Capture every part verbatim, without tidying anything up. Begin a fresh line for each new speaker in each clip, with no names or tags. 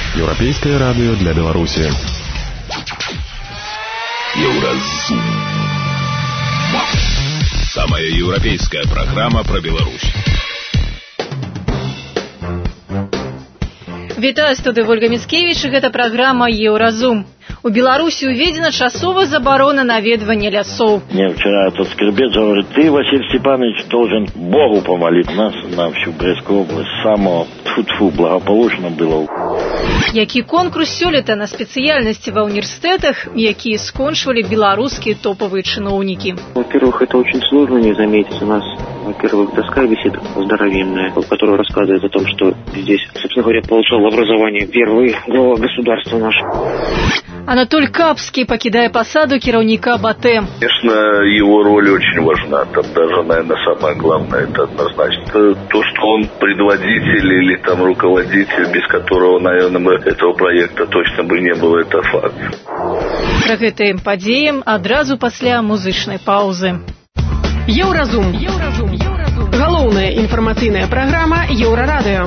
Еўрапейскае радыё для Беларусі.
Еўразум. Самая еўрапейская программа про Беларусь.
Вітаю, студыя Ольга Міцкевіч, і гэта праграма «Еўразум». У Беларусі уведена часовая заборона наведвання лясоў.
Мне вчера этот скребец говорит: ты, Василий Степанович, должен Богу помолить. У нас на всю Брестскую область само тьфу-тьфу благополучно было.
Які конкурс сёлета на спецыяльнасці ва універсітэтах, якія скончвалі беларускія топовые чиновники?
Во-первых, это очень сложно не заметить. У нас, во-первых, доска висит здоровенная, которая рассказывает о том, что здесь, собственно говоря, получал образование первый глава государства нашего.
Анатоль Капский, покидая посаду кіраўніка БАТ.
Конечно, его роль очень важна. Там даже, наверное, самое главное, это однозначно. Это то, что он предводитель или там руководитель, без которого, наверное, бы этого проекта точно бы не было, это факт.
Про гэтым падзеям адразу пасля музычнай паузы.
Еўразум. Еўразум. Еўразум. Галоўная інфармацыйная праграма Еўрарадыё.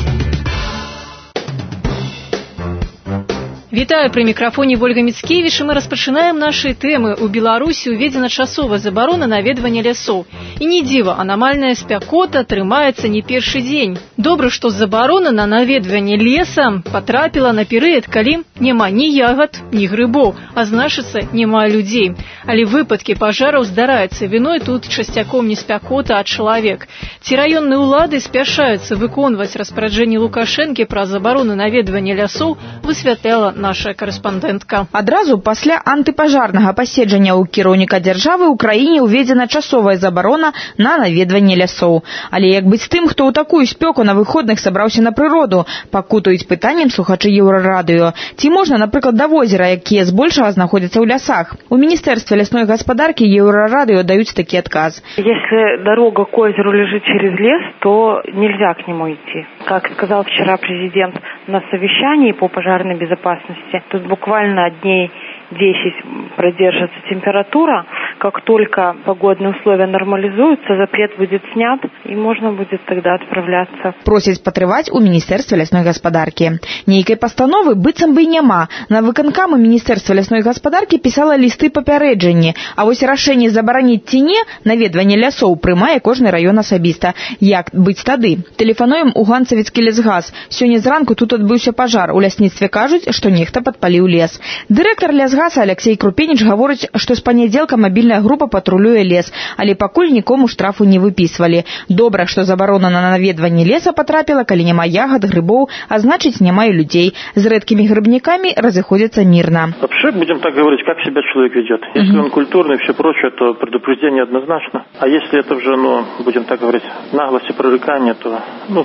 Вітаю, при мікрафоне Ольга Міцкевіч, і мы распачынаем нашыя тэмы. У Беларусі уведзена часовая забарона наведвання лясоў. І не дзіва, анамальная спякота трымаецца не першы дзень. Добра, што забарона на наведванне леса патрапіла на перыяд, калі няма ні ягад, ні грыбоў, а значыцца, няма людзей. Але выпадкі пажараў здараюцца, віной тут часцяком не спякота, а чалавек. Ці раённыя ўлады спяшаюцца выконваць распараджэнні Лукашэнкі пра забарону наведвання лясоў, высвятляла наша корэспандэнтка.
Адразу пасля антыпажарнага паседжання ў кіраўніка дзяржавы ў краіне ўведзена часовая забарона на наведванне лясоў. Але як быць з тым, хто ў такую спёку на выходных сабраўся на прыроду, пакутаюць пытаннем слухачы Еўрарадыё. Ці можна, напрыклад, да возера, якія збольшага знаходзяцца ў лясах? У Міністэрстве лясной гаспадаркі Еўрарадыё даюць такі адказ.
Если дорога к озеру лежит через лес, то нельзя к нему идти. Как сказал вчера президент на совещании по пожарной безопасности, тут буквально дней десять продержится температура. Как только погодные условия нормализуются, запрет будет снят, и можно будет тогда отправляться.
Просяць патрываць у Міністэрстве лясной гаспадаркі. Нейкай пастановы быццам бы і няма. На выканкамы Міністэрства лясной гаспадаркі пісала лісты папярэджанні, а вось рашэнне забараніць ці не наведванне лясоў прымае кожны раён асабіста. Як быць тады? Тэлефануем у Ганцавіцкі лесгаз. Сёння зранку тут адбыўся пажар. У лясніцтве кажуць, што нехта падпаліў лес. Дырэктар лясгаза Алексей Крупенич гаворыць, што з панядзелка мабільная група патрулюе лес, але пакуль нікому штрафу не выпісвалі. Добра, што забарона на наведванне леса патрапіла, калі няма ягад, грыбоў, а значыць, няма і людзей. З рэдкімі грыбнікамі разыходзяцца мирно.
Вообще, будем так говорить, как себя человек ведет. Если он культурный и все прочее, то предупреждение однозначно. А если это уже, ну, будем так говорить, наглость и прорекание, то, ну,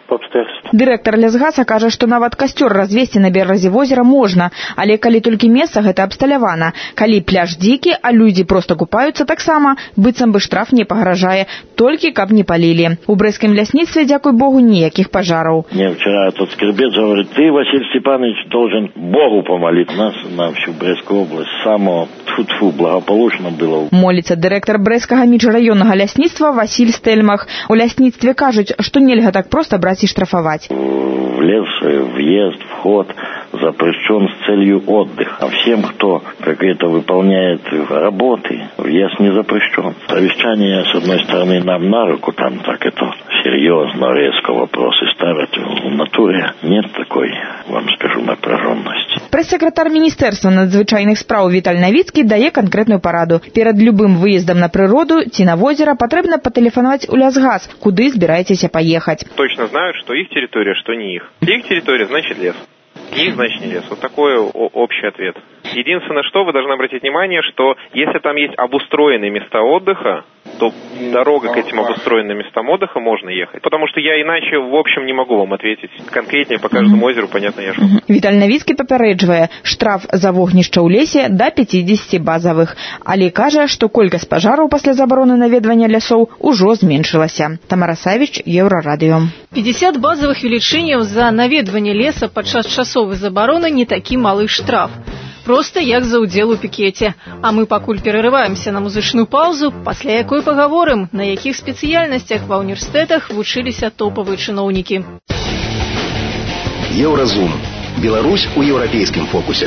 Дырэктар лясгаза кажа, што нават касцёр развесці на беразе возера можна, але калі толькі месца гэта абсталявана. Калі пляж дзікі, а людзі проста купаюцца таксама, быццам бы штраф не пагражае, толькі каб не палілі. У брэсцкім лясніцтве, дзякуй Богу, ніякіх пажараў.
Мне вчера этот скребец говорит: ты, Василий Степанович, должен Богу помолить. У нас на всю Брестскую область само тьфу-тьфу благополучно было.
Моліцца дырэктар брэсцкага міжраённага лясніцтва Васіль Стэльмах. У лясніцтве кажуць, што нельга так проста браць и штрафовать.
В лес въезд, вход запрещен с целью отдыха. А всем, кто какие-то выполняет работы, въезд не запрещен. Совещание, с одной стороны, нам на руку, там так это серьезно, резко вопросы ставят. В натуре нет такой, вам скажу, напряженности.
Прэс-сакратар Міністэрства надзвычайных спраў Віталь Навіцкі дае канкрэтную параду. Перад любым выездам на прыроду ці на возера патрэбна патэлефанаваць у лясгаз, куды збіраецеся паехаць.
Точно знают, что их территория, что не их. Их территория, значит лес. Не их, значит не лес. Вот такой общий ответ. Единственное, что вы должны обратить внимание, что если там есть обустроенные места отдыха, то дорога к этим обустроенным местам отдыха можно ехать. Потому что я иначе, в общем, не могу вам ответить конкретнее по каждому озеру, понятно, я же.
Віталь Навіцкі папярэджвае, штраф за вогнішча ў лесе да пяцідзесяці базавых. Але кажа, што колькасць пажараў пасля забароны наведвання лясоў ужо зменшылася. Тамара Савіч, Еўрарадыё.
пятьдесят базовых велічыняў за наведванне леса падчас часовай забароны не такі малы штраф. Просто як за удзел у пікеце. А мы пакуль перарываемся на музычную паузу, пасля якой пагаворым, на якіх спецыяльнасцях ва універсітэтах вучыліся топавыя чыноўнікі.
Еўразум.
Беларусь у еўрапейскім фокусе.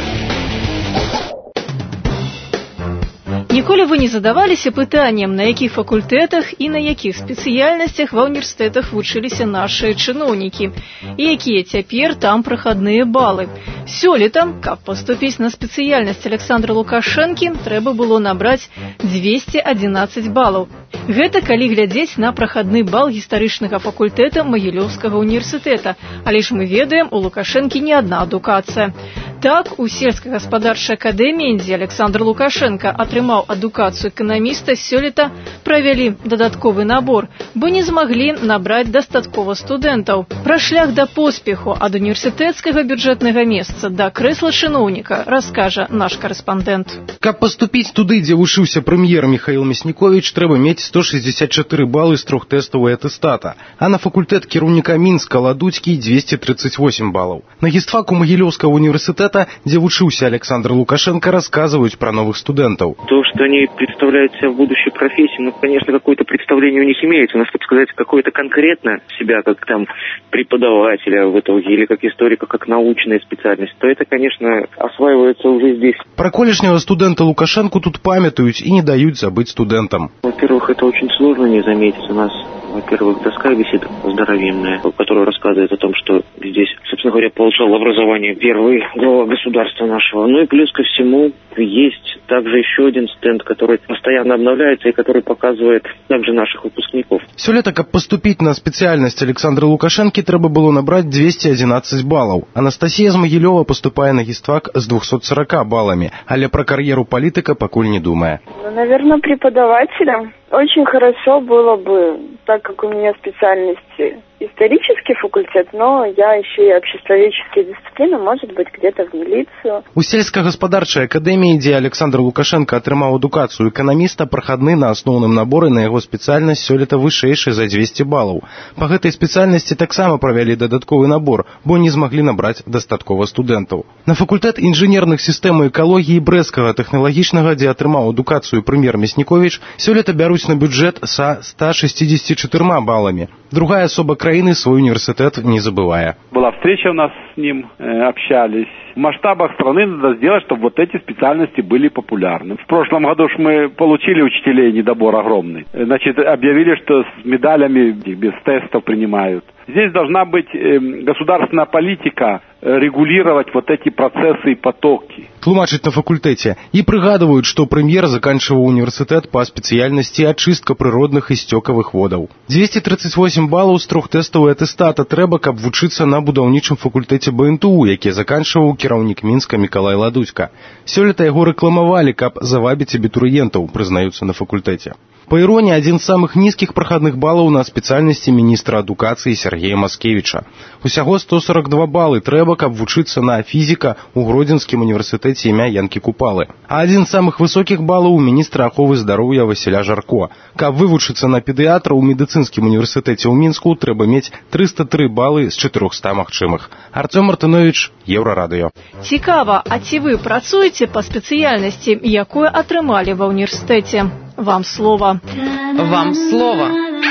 Ніколі вы не задаваліся пытаннем, на якіх факультэтах і на якіх спецыяльнасцях ва ўніверсітэтах вучыліся нашыя чыноўнікі, і якія цяпер там прахадныя балы. Сёлета, каб паступіць на спецыяльнасць Александра Лукашэнкі, трэба было набраць двести одиннадцать балаў. Гэта калі глядзець на прахадны бал гістарычнага факультэта Магілёўскага універсітэта, але ж мы ведаем, у Лукашэнкі не адна адукацыя. Так, у сельскагаспадарчай акадэміі, дзе Александр Лукашенко атрымаў адукацыю эканаміста, сёлета правялі дадатковы набор, бо не змаглі набраць дастаткова студэнтаў. Пра шлях да поспеху ад універсітэцкага бюджэтнага месца да крэсла чыноўніка раскажа наш карэспандэнт.
Каб паступіць туды, дзе вучыўся прэм'ер Міхаіл Мясніковіч, трэба мець сто шестьдесят четыре балы з трохтэставай атэстата, а на факультэт кіраўніка Мінска Ладуцкі двести тридцать восемь балаў. На гістфаку Магілёўскага універсітэта, где учился Александр Лукашенко, рассказывают про новых студентов.
То, что они представляют себя в будущей профессии, ну, конечно, какое-то представление у них имеется. Но, чтобы сказать, какое-то конкретно себя, как там преподавателя в итоге, или как историка, как научная специальность, то это, конечно, осваивается уже здесь.
Про колешнего студента Лукашенко тут памятуют и не дают забыть студентам.
Во-первых, это очень сложно не заметить. У нас, во-первых, доска висит здоровенная, которая рассказывает о том, что здесь, собственно говоря, получал образование первый глава государства нашего. Ну и плюс ко всему есть также еще один стенд, который постоянно обновляется и который показывает также наших выпускников.
Все лето, как поступить на специальность Александра Лукашенки, треба было набрать двести одиннадцать баллов. Анастасия з Могилева поступая на гістфак с двумястами сорока баллами, але про карьеру политика покуль не думая.
Ну, наверное, преподавателем. Очень хорошо было бы, так как у меня специальность исторический факультет, но я еще и обществоведческие дисциплины, может быть, где-то в милицию.
У сельскагаспадарчай акадэміі, дзе Александр Лукашенко атрымаў адукацыю эканаміста, прахадны на асноўным наборы на яго спецыяльнасць сёлета вышэйшы за двести баллаў. Па гэтай спецыяльнасці таксама правялі дадатковы набор, бо не змаглі набраць дастаткова студэнтаў. На факультэт інжынерных сістэм і экалогіі Брэсцкага тэхналагічнага, дзе атрымаў адукацыю прэм'ер Мясніковіч, сёлета бяруць на бюджет са ста шестьдесят четырьмя баллами. Другая особа краины свой университет не забывая.
Была встреча у нас с ним, э, общались. В масштабах страны надо сделать, чтобы вот эти специальности были популярны. В прошлом году ж мы получили учителей недобор огромный. Значит, объявили, что с медалями без тестов принимают. Здесь должна быть э, государственная политика э, регулировать вот эти процессы и потоки.
Тлумачыць на факультэце. І прыгадваюць, што прэм'ер заканчиваў універсітэт па спецыяльнасці ачыстка прыродных і сцёкавых водаў. двести тридцать восемь баллаў з трохтэставай атэстата трэба, каб вучыцца на будаўнічым факультэце бэ эн тэ у, які заканчиваў кіраўнік Мінска Мікалай Ладуцька. Сёлета яго рэкламавалі, каб завабіць абітурыентаў, прызнаюцца на факультэце. По иронии, один из самых низких проходных баллов на специальности министра адукации Сергея Маскевича. Усяго сто сорок два баллы трэба, каб вучыцца на физика у Гродзенскім университете імя Янкі Купалы. А один из самых высоких баллов у министра аховы здароўя Васіля Жарко. Каб вывучыцца на педыятра у медицинскім университете ў Мінску, трэба мець триста три баллы з чатырохсот магчымых. Артём Мартынович, Еўрарадыё.
Цікава, а ці вы працуеце па спецыяльнасці, якую атрымалі ва універсітэце? Вам слово.
Вам слово.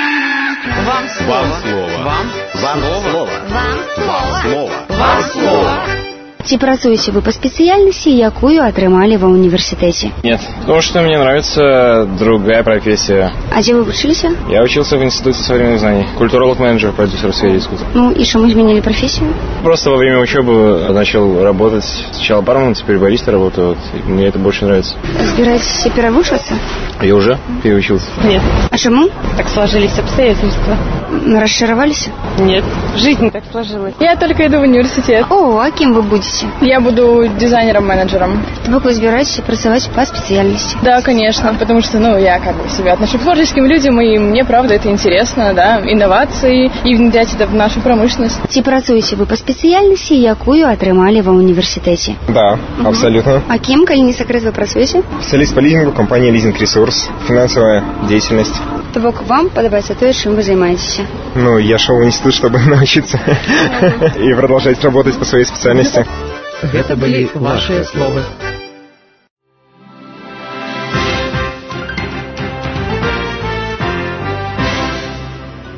Вам слово.
Вам слово.
Вам слово.
Вам слово.
Вам слово.
Ці працуеце вы па спецыяльнасці, якую атрымалі ва універсітэце?
Нет, потому что мне нравится другая профессия.
А где вы учились?
Я учился в Институте современных знаний. Культуролог-менеджер, продюсер в сфере искусства.
Ну и что, мы изменили профессию?
Просто во время учебы начал работать. Сначала барменом, теперь бариста работаю. Вот, и мне это больше нравится.
Собираетесь перевыучиваться?
Я уже переучился.
Нет.
А чему?
Так сложились обстоятельства.
Расчаровались?
Нет. Жизнь так сложилась. Я только иду в университет.
О, а кем вы будете?
Я буду дизайнером-менеджером.
Вы собираетесь працаваць по специальности?
Да, конечно, потому что, ну, я как бы себя отношу к творческим людям, и мне, правда, это интересно, да, инновации, и внедрять это в нашу промышленность.
Ці працуеце вы по специальности, якую атрымалі ва университете?
Да, угу. Абсолютно.
А кем, коли не секрет, вы працуеце?
Специалист по лизингу, компания Лизинг Ресурс, финансовая деятельность.
То бок вам подобается то, чем вы занимаетесь?
Ну, я шел в институт, чтобы научиться и продолжать работать по своей специальности.
Это были ваши слова.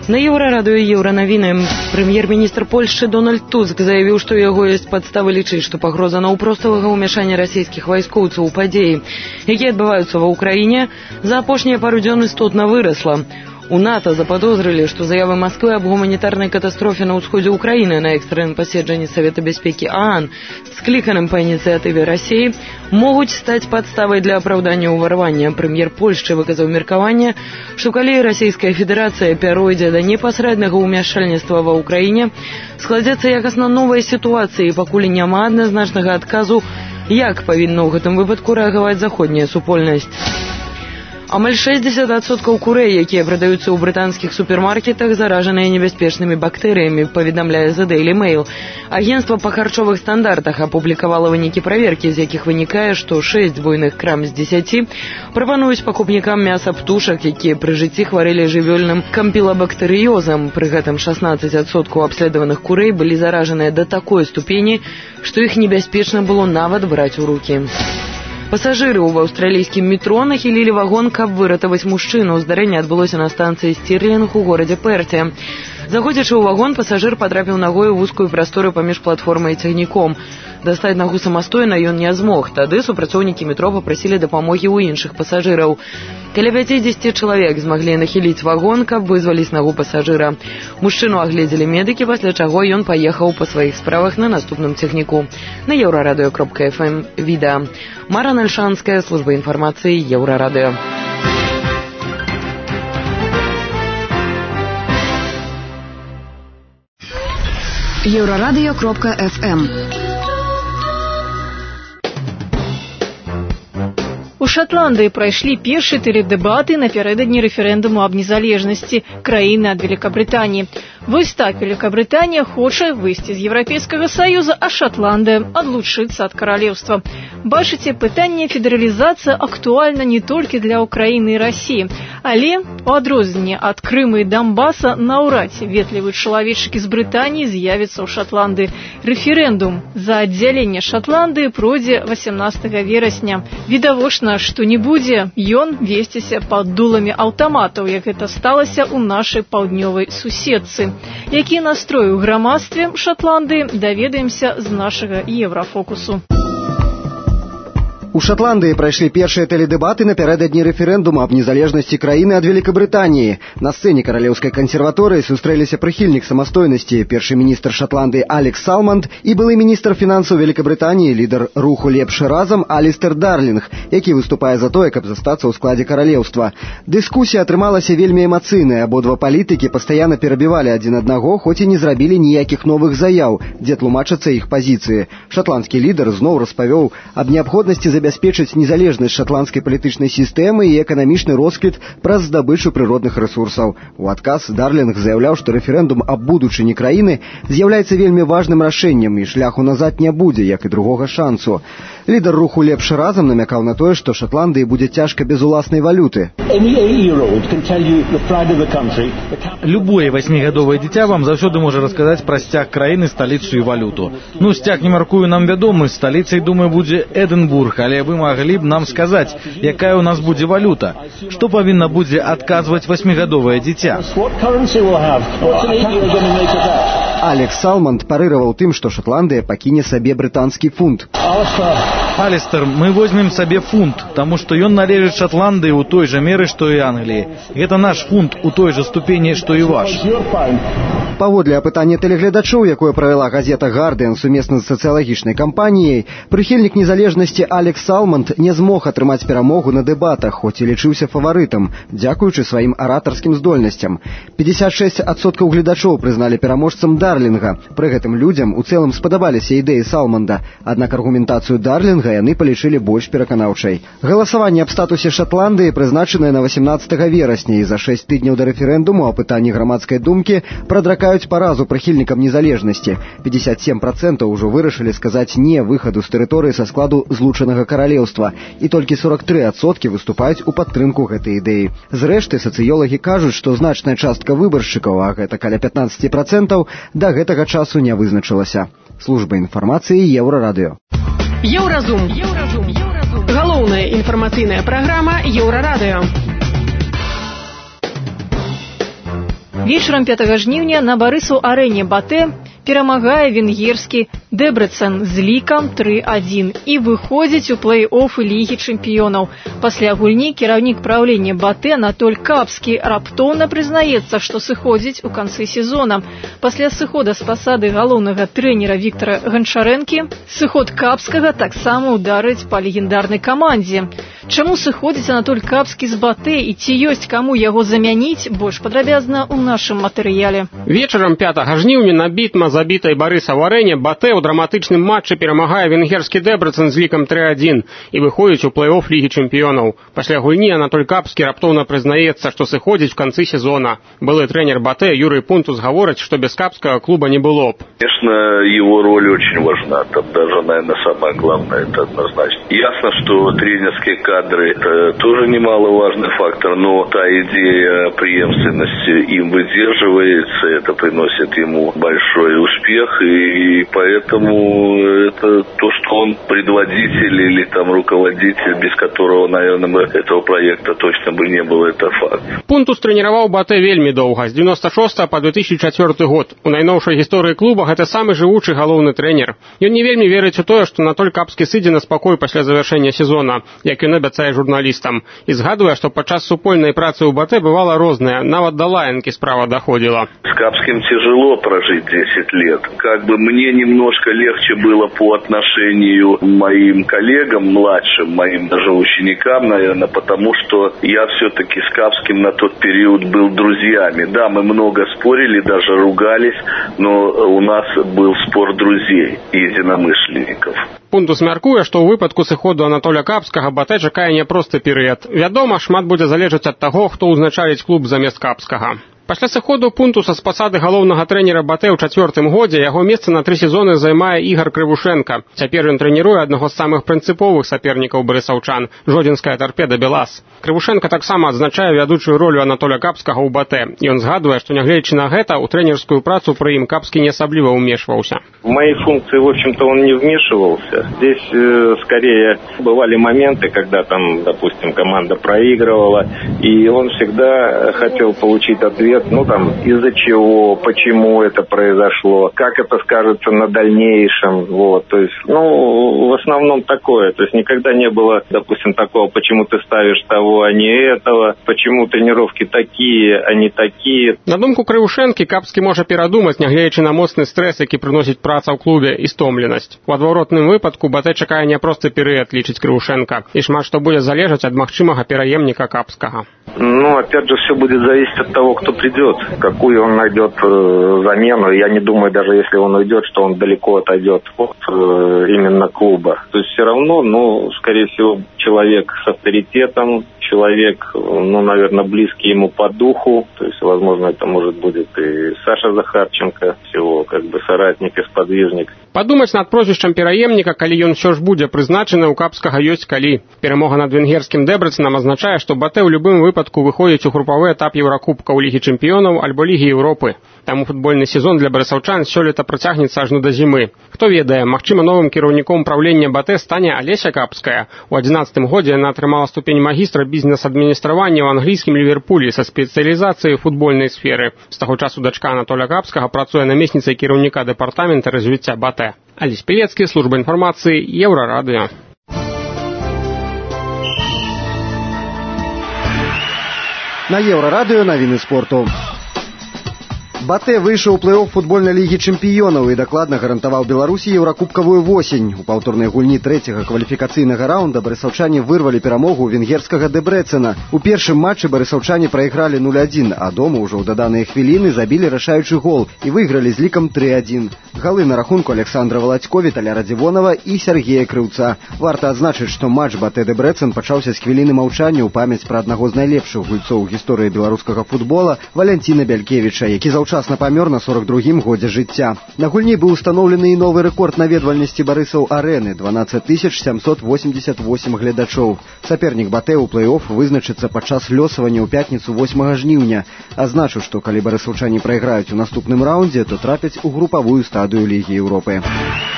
На Еўрарадыё Еўранавіны прэм'ер-міністр Польшчы Дональд Туск заявіў, што ў яго ёсць падставы лічыць, што пагроза наўпроставага ўмяшання расійскіх вайскоўцаў у падзеі, якія адбываюцца ва ўкраіне, за апошнія пару дзён істотна вырасла. У НАТО заподозрили, что заявы Москвы об гуманитарной катастрофе на ўсходзе Украины на экстренном паседжанні Совета бяспекі ААН, скліканым по инициативе России, могут стать подставой для оправдания ўварвання. Прэм'ер Польшчы выказаў меркаванне, что калі Российская Федерация пяройдзе да непасрэднага ўмяшальніцтва ва Украине, складзецца якасна новая ситуация, и пакуль няма адназначнага адказу, як павінна ў гэтым выпадку рэагаваць заходняя супольнасць. Амаль шэсцьдзесят адсоткаў курэй, якія прадаюцца ў брытанскіх супермаркетах, заражаныя небяспечнымі бактэрыямі, паведамляе The Daily Mail. Агентства па харчовых стандартах апублікавала вынікі праверкі, з якіх вынікае, што шэсць буйных крам з дзесяці прапануюць пакупнікам мяса птушак, якія пры жыцці хварэлі жывёльным кампілабактэрыёзам. Пры гэтым шаснаццаць адсоткаў абследаваных курэй былі заражаныя да такой ступені, што іх небяспечна было нават браць у рукі. Пассажыры ў аўстралійскім метро нахілілі вагон, каб выратаваць мужчыну. Здарэнне адбылося на станцыі Стирлінг у горадзе Перце. Заходзячы ў вагон, пасажыр патрапіў нагой у вузкую прастору паміж платформай і цягніком. Дастаць нагу самастойна ён не змог. Тады супрацоўнікі метро папрасілі дапамогі ў іншых пасажыраў. Каля пяцідзесяці чалавек змаглі нахіліць вагон, каб вызваліць нагу пасажыра. Мужчыну агледзелі медыкі, пасля чаго ён паехаў па сваіх справах на наступным цягніку. На еўрарадыё кропка эф эм відэа. Мара Нальшанская, служба інфармацыі Еўрарадыё.
еўрарадыё кропка эф эм.
У Шотландии прайшлі першыя тэледэбаты напярэдадні рэферэндуму аб незалежнасці краіны ад Великабрытаніі. Вось так Великабрытанія хоча выйсці з Еўрапейскага Саюза, а Шотландия адлучыцца ад каралеўства. Бачыце, пытанне федэралізацыі актуальна не толькі для Украіны і Расіі, але у адрозненне ад Крыма і Донбаса наўрад ці ветлівы чалавечыкі з Брытаніі з'явіцца ў Шотландыі. Рэферэндум за аддзяленне Шотландыі пройдзе васямнастага верасня. Відавочна, што не будзе ён весціся пад дуламі аўтаматаў, як гэта сталася ў нашай паўднёвай суседцы. Які настрой у грамадстве Шотландыі, даведаемся з нашага Еўрафокусу.
У Шотландии прайшлі першыя тэледэбаты напярэдадні рэферэндума аб незалежнасці краіны ад Великабрытаніі. На сцэне каралеўскай кансерваторыі сустрэліся прыхільнік самастойнасці, першы міністр Шотландыі Алекс Салманд і былы міністр фінансаў Великабрытаніі, лідар руху «Лепш разам» Алістэр Дарлінг, які выступае за тое, каб застацца ў складзе каралеўства. Дыскусія атрымалася вельмі эмацыйнай, абодва палітыкі пастаянна перабівалі адзін аднаго, хоць і не зрабілі ніякіх новых заяў, дзе тлумачацца іх пазіцыі. Шотландскі лідар зноў распавёў аб неабходнасці забяспечыць незалежнасць шотландскай палітычнай сістэмы і эканамічны росквіт праз здабычу прыродных рэсурсаў. У адказ Дарлінг заяўляў, што рэферэндум аб будучыні краіны з'яўляецца вельмі важным рашэннем і шляху назад не будзе, як і другога шансу. Лідар руху «Лепш разам» намякаў на тое, што Шотландыі будзе цяжка без уласнай валюты.
Любое восьмігадовае дзіця вам заўсёды можа расказаць пра сцяг краіны, сталіцу і валюту. Ну, сцяг, не маркую, нам вядомы, сталіцай, думаю, будзе Эдинбург, але вы маглі б нам сказаць, якая ў нас будзе валюта. Што павінна будзе адказваць восьмігадовае дзіця?
Алекс Салманд парыраваў тым, што Шотландыя пакіне сабе брытанскі фунт.
Алістэр, мы возьмем сабе фунт, таму што ён належыць Шотландыі ў той жа меры, што і Англіі. Гэта наш фунт у той жа ступені, што і ваш.
Паводле апытання тэлегледачоў, якое правяла газета «Гардыан» сумесна з сацыялагічнай кампаніяй, прыхільнік незалежнасці Алекс Салманд не змог атрымаць перамогу на дэбатах, хоць і лічыўся фаварытам, дзякуючы сваім аратарскім здольнасцям. пятьдесят шесть адсоткаў гледачоў прызналі пераможцам Дарлінга. Пры гэтым людзям у цэлым спадабаліся ідэі Салманда, аднак аргументацыю Дарлінга яны палічылі больш пераканаўчай. Галасаванне аб статусе Шотландыі прызначанае на васямнастага верасня, і за шэсць тыдняў да рэферэндуму о пытанні грамадскай думкі прадракаюць паразу прыхільнікам незалежнасці. пятьдесят семь процентов ужо вырашылі сказаць не выхаду з тэрыторыі са складу злучанага каралеўства, і толькі сорок три адсоткі выступаюць у падтрымку гэтай ідэі. Зрэшты, сацыёлагі кажуць, што значная частка выбаршчыкаў, а гэта каля пятнадцать процентов, да гэтага часу не вызначылася. Служба інфармацыі Еўрарадыё.
Еўразум. Галоўная інфармацыйная праграма Еўрарадыё.
Вечарам пятага жніўня на Барысаў-арэне Батэ перамагае венгерскі Дэбрэцэн з лікам тры адзін і выходзіць у плэй-офф Лігі чэмпіёнаў. Пасля гульні кіраўнік праўлення Батэ Анатоль Капскі раптоўна прызнаецца, што сыходзіць у канцы сезона. Пасля сыхода з пасады галоўнага трэнера Віктара Ганчарэнкі сыход Капскага таксама ударыць па легендарнай камандзе. Чаму сыходзіць Анатоль Капскі з Батэ і ці ёсць каму яго замяніць, больш падрабязна ў нашым матэрыяле.
Вечарам пятага жніўня на бітма забітай Барысаў-арэне Батэ ў драматычным матчы перамагае венгерскі Дэбрэцэн з лікам тры адзін і выходзіць у плэй-офф Лігі чэмпіёнаў. Пасля гульні Анатоль Капскі раптоўна прызнаецца, што сыходзіць в канцы сезона. Былы тренер Батэ Юрий Пунтус гаворыць, што без Капскага клуба не было б.
Конечно, его роль очень важна. Там даже, наверное, самое главное, это однозначно. Ясно, что тренерские кадры – это тоже немаловажный фактор, но та идея преемственности им выдерживается, это приносит ему большой успех, и поэтому это то, что он предводитель или там руководитель, без которого, наверное, этого проекта точно бы не было, это факт.
Пунтус тренировал Батэ вельмі доўга, з девяносто шостого по две тысячи четвёрты год. У найноўшай гісторыі клуба гэта самы жывучы галоўны трэнер. Ён не вельмі верыць у тое, што Анатоль Капскі сыдзе на спакой пасля завяршэння сезона, як ён абяцае журналістам. І згадвае, што падчас супольнай працы ў Батэ бывала розная, нават да лаянкі справа доходила.
С Капским тяжело прожить десять лет. Как бы мне немножко легче было по отношению к моим коллегам, младшим, моим даже ученикам, наверное, потому что я все-таки с Капским на тот период был друзьями. Да, мы много спорили, даже ругались, но у нас был спор друзей, единомышленников.
Пунтус мяркуе, што ў выпадку сыходу Анатоля Капскага Батэ чакае няпросты перыяд. Вядома, шмат будзе залежаць ад таго, хто ўзначаліць клуб замест Капскага. Пасля сыходу Пунтуса з пасады галоўнага трэнера Батэ ў чацвёртым годзе яго месца на тры сезоны займае Ігар Крывушенка. Цяпер ён трэніруе аднаго з самых прынцыповых сапернікаў барысаўчан – жодзінская Торпеда Белас. Крывушенка таксама адзначае вядучую ролю Анатоля Капскага ў Батэ. Ён згадвае, што нягледзячы на гэта, у трэнерскую працу пры ім Капскі не асабліва ўмешваўся.
В мои функции, в общем-то, он не вмешивался. Здесь э, скорее бывали моменты, когда там, допустим, команда проигрывала, и он всегда хотел получить ответ, ну там, из-за чего, почему это произошло, как это скажется на дальнейшем, вот, то есть, ну, в основном такое, то есть никогда не было, допустим, такого, почему ты ставишь того, а не этого, почему тренировки такие, а не такие.
На думку Крывушэнкі, Капскі можа перадумаць, нягледзячы на моцны стрэс, які прыносіць праца ў клубе, і стомленасць. У адваротным выпадку Батэ чакае няпросты перыяд, лічыць Крывушенка, і шмат што будзе залежаць ад магчымага пераемніка Капскага.
Ну, опять же, все будет зависеть от того, кто придет, какую он найдет э, замену. Я не думаю, даже если он уйдет, что он далеко отойдет от э, именно клуба. То есть все равно, ну, скорее всего, человек с авторитетом, человек, ну, наверное, близкий ему по духу. То есть, возможно, это может будет и Саша Захарченко, всего как бы соратник и сподвижник.
Падумаць над прозвішчам пераемніка, калі ён ўсё ж будзе прызначаны, у Капскага ёсць калі. Перамога над венгерскім Дэбрэцэнам азначае, што Батэ ў любым выпадку выходзіць у групавы этап Еўракубкаў Лігі чэмпіёнаў альбо Лігі Еўропы. Таму футбольны сезон для барысаўчан сёлета працягнецца аж да зімы. Хто ведае, магчыма, новым кіраўніком праўлення Батэ стане Алеся Капская. У адзінаццатым годзе яна атрымала ступень магістра бізнес-адміністравання ў англійскім Ліверпулі са спецыялізацыяй футбольнай сферы. З таго часу дачка Анатоля Капскага працуе намесніцай кіраўніка дэпартамента развіцця Батэ. Алесь Пелецкі, служба інфармацыі, Еўрарадыё.
На Еўрарадыё навіны спорту. Батэ выйшаў у плэй-офф футбольнай лігі чэмпіёнаў і дакладна гарантаваў Беларусі еўракубкавую восень. У паўторнай гульні трэцяга кваліфікацыйнага раунда барысаўчане вырвалі перамогу венгерскага Дэбрэцэна. У першым матчы барысаўчане прайгралі нуль адзін, а дома ўжо ў даданыя хвіліны забілі рашаючы гол і выйгралі з лікам тры адзін. Галы на рахунку Александра Валацько, Віталя Радзівонава і Сергея Крыўца. Варта адзначыць, што матч Батэ-Дэбрэцэн пачаўся з хвіліны маўчання ў памяць пра аднаго з найлепшых гульцоў у гісторыі беларускага футбола Валянціна Бялькевіча, які заўчасна памёр на сорок другім годзе жыцця. На гульні быў устаноўлены і новы рэкорд наведвальнасці Барысаў-арэны – дванаццаць тысяч сямсот восемьдесят восемь гледачоў. Сапернік Батэ ў плэй-офф вызначыцца падчас лёсавання ў пятніцу восьмага жніўня. Адзначу, што калі барысаўчане прайграюць у наступным раўндзе, то трапяць у групавую стадыю Лігі Еўропы.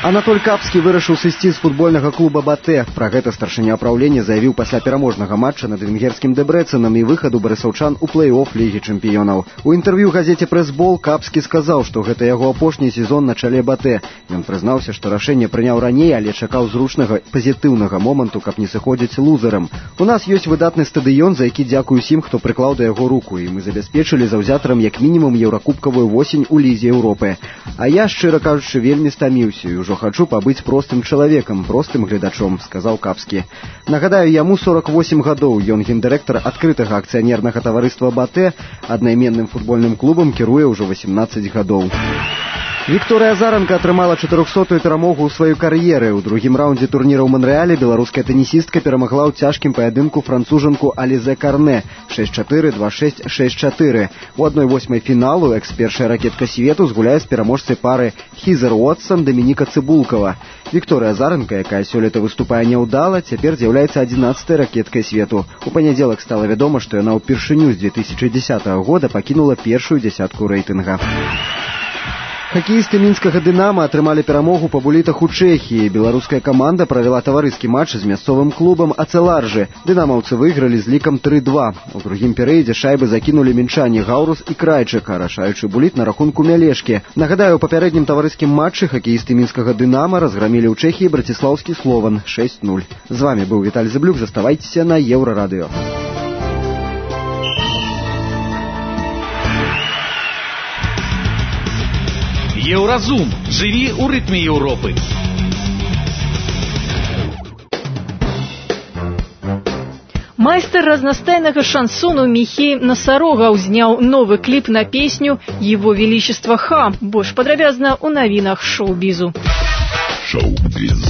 Анатоль Капскі вырашыў сысці з футбольнага клуба «Батэ». Пра гэта старшыня праўлення заявіў пасля пераможнага матча над венгерскім Дэбрэцэнам і выхаду барысаўчан у плэй-офф Лігі чэмпіёнаў. У інтэрв'ю газеце «Прэсбол» Капскі сказаў, што гэта яго апошні сезон на чале «Батэ». Ён прызнаўся, што рашэнне прыняў раней, але чакаў зручнага пазітыўнага моманту, каб не сыходзіць лузарам. У нас ёсць выдатны стадыён, за які дзякую усім, хто прыклаў да яго руку, і мы забяспечылі заўзятарам як мінімум еўракубкавую восень у Лізе Еўропы. А я, шчыра кажучы, вельмі стаміўся і ўжо хочу пабыць простым чалавекам, простым гледачом, сказаў Капскі. Нагадаю, яму сорок восемь гадоў, ён гендырэктар адкрытага акцыянернага таварыства «Батэ», аднайменным футбольным клубам кіруе ўжо восемнаццаць гадоў. Вікторыя Азаранка атрымала чатырохсотую перамогу ў сваёй кар'еры. У другім раўндзе турніра ў Манрэале беларуская тэнісістка перамагла ў цяжкім паядынку францужанку Алізе Карне шэсць чатыры, два шэсць, шэсць чатыры. У адной восьмай фіналу экс-першая ракетка свету згуляе з пераможцай пары Хізер Уотсон Дамініка Цыбулкава. Вікторыя Азаранка, якая сёлета выступае няўдала, цяпер з'яўляецца адзінаццатай ракеткай свету. У панядзелак стала вядома, што яна ўпершыню з дзве тысячы дзесятага года пакінула першую дзясятку рэйтынга. Хакеісты мінскага «Дынама» атрымалі перамогу па булітах у Чэхіі. Беларуская каманда правяла таварыскі матч з мясцовым клубам «Ацэларжы». Дынамаўцы выйгралі з лікам тры два. У другім перыядзе шайбы закінулі мінчане Гаурус і Крайчыка, рашаючы буліт на рахунку Мялешкі. Нагадаю, у папярэднім таварыскім матчы хакеісты мінскага «Дынама» разграмілі ў Чэхіі браціслаўскі «Слован» шэсць нуль. З вамі быў Віталь Зыблюк. Заставайцеся на Еўрарадыё.
Еўразум. Жыві ў рытме Еўропы.
Майстар разнастайнага шансону Михей Носорога узняў новы кліп на песню «Его Величество Ха». Больш падрабязна ў навінах шоу-бізу.
Шоу-біз.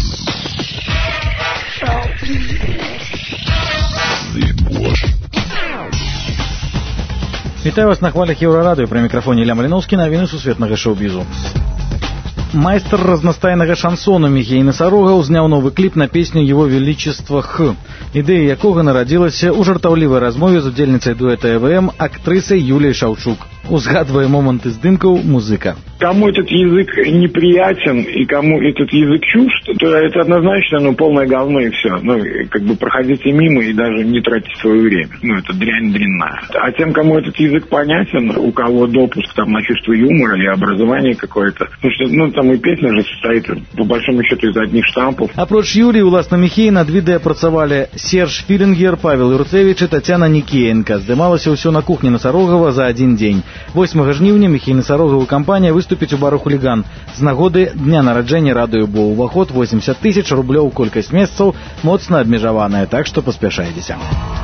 Вітаю вас на хвалях Еўрарадыё. Пры мікрафоне Ілля Маліноўскі, навіны сусветнага шоу-бізу. Майстар разнастайнага шансону Михей Носорога ўзняў новы кліп на песню «Его Величество Х», ідэя якога нарадзілася ў жартаўлівай размове з удзельніцай дуэта Э Вэ Эм актрысай Юліяй Шаўчук. Узгадывая моманты здымкаў музыка.
Кому этот язык неприятен и кому этот язык чужд, то это однозначно, ну, полное говно и все. Ну, как бы проходите мимо и даже не тратите свое время. Ну, это дрянь дрянная. А тем, кому этот язык понятен, у кого допуск там на чувство юмора или образование какое-то, потому что, ну, там и песня же состоит, по большому счету, из одних штампов.
Апроч Юлии, уласна Михей, над відэа працавалі Серж Філінгер, Павел Юрцевич і Тацяна Нікіенка. Здымалася ўсё на кухні Носорогова за адзін дзень. восьмага жніўня Михей Носорогова кампанія выступіць у бару «Хуліган» з нагоды дня нараджэння радыё, бо ўваход восемьдесят тысяч рублёў, колькасць месцаў моцна абмежаваная, так што паспяшайцеся.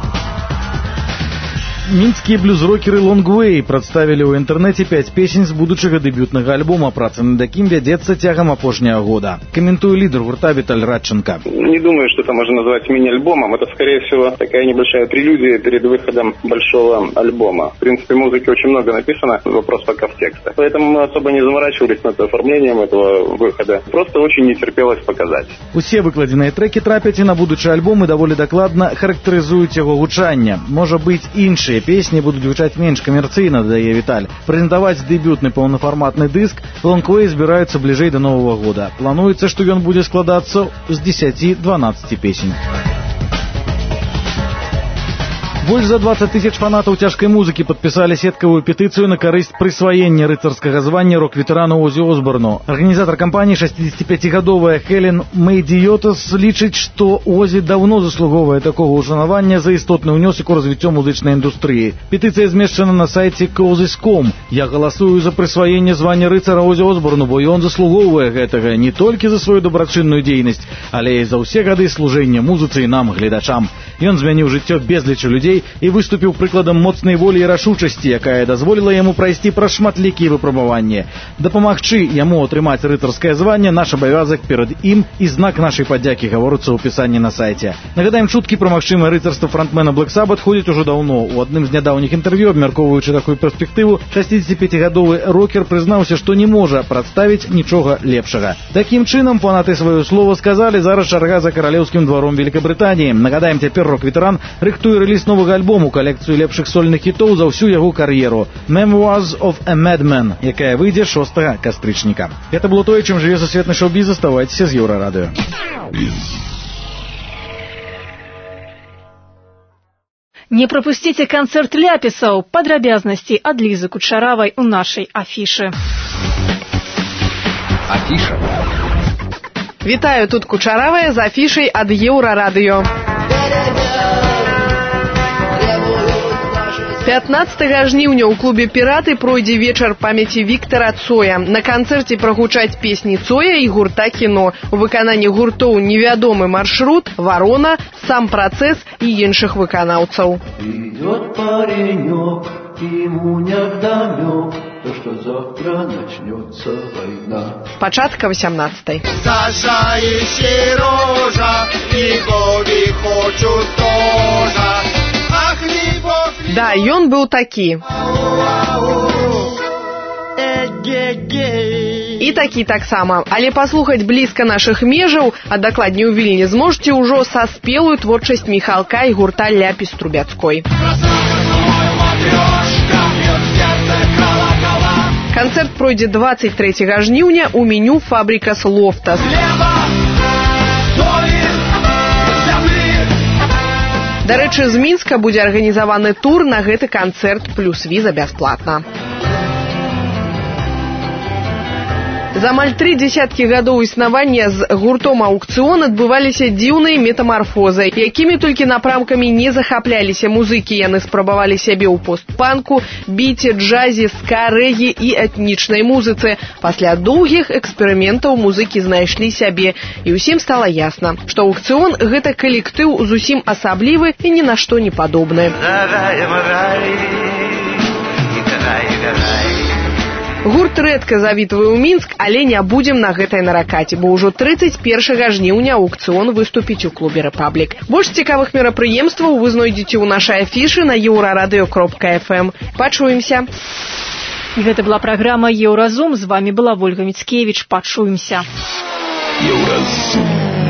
Мінскія блюз-рокеры «Лонгвэй» прадставілі ў інтэрнэце пяць песень з будучага дэбютнага альбома, праца над якім вядзецца цягам апошняга года. Каментуе лидер гурта Виталь Радченко.
Не думаю, что это можно назвать мини-альбомом. Это, скорее всего, такая небольшая прелюдия перед выходом большого альбома. В принципе, музыки очень много написано, вопрос пока в текстах. Поэтому мы особо не заморачивались над оформлением этого выхода. Просто очень не терпелось показать.
Усе выкладзеныя трекі трапяць і на будучы альбом і даволі дакладна характарызуюць яго гучанне. Можа быць, іншыя песні будуць гучаць менш камерцыйна, дадае Віталь. Прэзентаваць дэбютны паўнафарматны дыск Лонгвэй збіраюцца бліжэй да Новага года. Плануецца, што ён будзе складацца з дзесяці-дванаццаці песень. Больш за двадцать тысяч фанатаў цяжкай музыкі падпісалі сеткавую петыцыю на карысць прысваення рыцарскага звання рок-ветэрану Озі Осборну. Арганізатар кампаніі шэсцідзесяціпяцігадовая Хелен Мэйдіётас лічыць, што Озі даўно заслугоўвае такога ўшанавання за істотны ўнёсак у развіццё музычнай індустрыі. Петыцыя змешчана на сайце коузис точка ком. Я галасую за прысваенне звання рыцара Озі Осборну, бо ён заслугоўвае гэтага не толькі за сваю дабрачынную дзейнасць, але і за ўсе гады служэння музыцы і нам, гледачам. Ён змяніў жыццё безлічы людзей і выступіў прыкладам моцнай волі і рашучасці, якая дазволіла яму прайсці праз шматлікія выпрабаванні. Дапамагчы яму атрымаць рыцарскае званне наш абавязак перад ім і знак нашай падзякі, гаворыцца ў апісанні на сайце. Нагадаем, чуткі пра магчымае рыцарства франтмена Black Sabbath ходзяць ужо даўно. У адным з нядаўніх інтэрв'ю, абмяркоўваючы такую перспектыву, шэсцідзесяціпяцігадовы рокер прызнаўся, што не можа прадставіць нічога лепшага. Такім чынам, фанаты сваё слова сказалі, зараз чарга за каралеўскім дваром Великабрытаніі. Нагадаем, цяпер рок-ветэран рыхтуе рэліз новага новага альбому, калекцыю лепшых сольных хітоў за ўсю яго кар'еру «Memoirs of a Madman», якая выйдзе шостага кастрычніка. Это было тое, чым жыве сусветны шоу-біз. Оставайтеся з Еўрарадыё.
Не пропустите концерт ляпісаў. Падрабязнасці ад Лізы Кучаравай у нашай афішы.
Афіша.
Вітаю, тут Кучаравая з афішай ад Еўрарадыё. пятнаццатага жніўня ў клубе «Піраты» пройдзе вечар памяці Віктара Цоя. На канцэрце прагучаць песні Цоя і гурта «Кіно». У выкананні гуртоў «Невядомы маршрут», «Варона», «Сам працэс» і іншых выканаўцаў.
Идет паренек, ему невдомек, то, что завтра начнется война.
Пачатка восемнадцатай.
Саша и Сережа, Егови хочут тоже.
Да, ён быў такі. І такі таксама. Але паслухаць блізка нашых межаў, а дакладней у Вільні, зможаце ўжо са спелую творчасць Міхалка і гурта «Ляпіс» Трубяцкой. Канцэрт пройдзе дваццаць трэцяга жніўня ў меню «Фабрикас Лофтас». Дарэчы, з Мінска будзе арганізаваны тур на гэты канцэрт плюс віза бясплатна. За амаль тры дзесяткі гадоў існавання з гуртом «Аукцыон» адбываліся дзіўныя метамарфозы, якімі толькі напрамкамі не захапляліся музыкі. Яны спрабавалі сябе ў постпанку, біце, джазе, ска, рэгі і этнічнай музыцы. Пасля доўгіх эксперыментаў музыкі знайшлі сябе, і ўсім стала ясна, што «Аукцыон» — гэта калектыў зусім асаблівы і ні на што не падобны. Гурт рэдка завітвае ў Мінск, але не будзем на гэтай наракаць, бо ўжо трыццаць першага жніўня «Аукцыон» выступіць у клубе «Рэпаблік». Больш цікавых мерапрыемстваў вы знойдзеце ў нашай афішы на еўрарадыё кропка эф эм. Пачуемся.
І гэта была праграма «Еўразум». З вамі была Вольга Міцкевіч. Пачуемся.
Еўразум.